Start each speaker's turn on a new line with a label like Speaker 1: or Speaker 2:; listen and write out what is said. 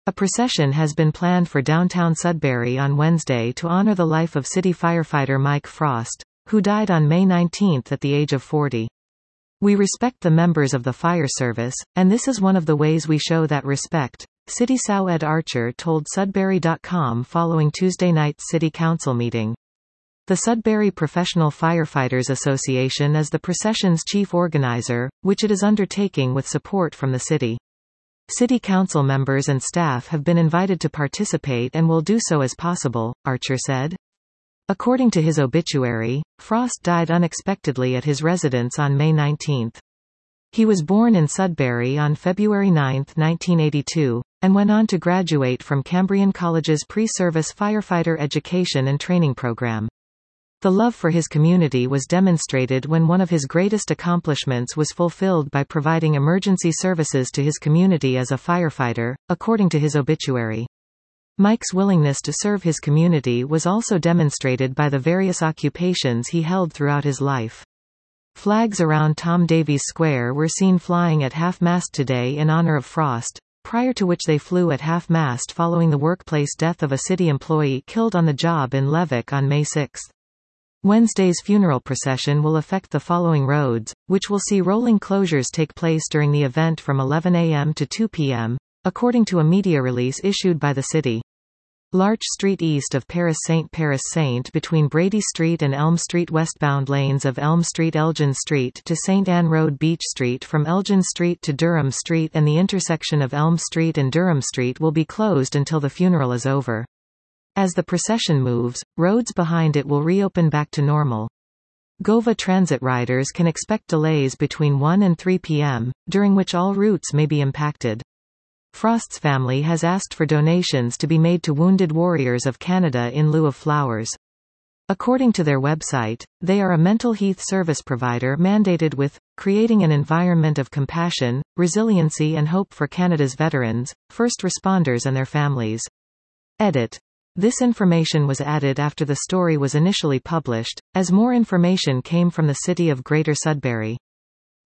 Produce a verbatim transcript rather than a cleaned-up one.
Speaker 1: A procession has been planned for downtown Sudbury on Wednesday to honor the life of city firefighter Mike Frost, who died on May nineteenth at the age of forty. "We respect the members of the fire service, and this is one of the ways we show that respect," City S O Ed Archer told Sudbury dot com following Tuesday night's City Council meeting. The Sudbury Professional Firefighters Association is the procession's chief organizer, which it is undertaking with support from the city. City Council members and staff have been invited to participate and will do so as possible, Archer said. According to his obituary, Frost died unexpectedly at his residence on May nineteenth. He was born in Sudbury on February ninth, nineteen eighty-two, and went on to graduate from Cambrian College's pre-service firefighter education and training program. The love for his community was demonstrated when one of his greatest accomplishments was fulfilled by providing emergency services to his community as a firefighter, according to his obituary. Mike's willingness to serve his community was also demonstrated by the various occupations he held throughout his life. Flags around Tom Davies Square were seen flying at half-mast today in honor of Frost, prior to which they flew at half-mast following the workplace death of a city employee killed on the job in Levick on May sixth. Wednesday's funeral procession will affect the following roads, which will see rolling closures take place during the event from eleven a m to two p m, according to a media release issued by the city. Larch Street east of Paris Saint Paris Saint between Brady Street and Elm Street, westbound lanes of Elm Street Elgin Street to Saint Anne Road, Beach Street from Elgin Street to Durham Street, and the intersection of Elm Street and Durham Street will be closed until the funeral is over. As the procession moves, roads behind it will reopen back to normal. GOVA transit riders can expect delays between one and three p m, during which all routes may be impacted. Frost's family has asked for donations to be made to Wounded Warriors of Canada in lieu of flowers. According to their website, they are a mental health service provider mandated with creating an environment of compassion, resiliency and hope for Canada's veterans, first responders and their families. Edit. This information was added after the story was initially published, as more information came from the city of Greater Sudbury.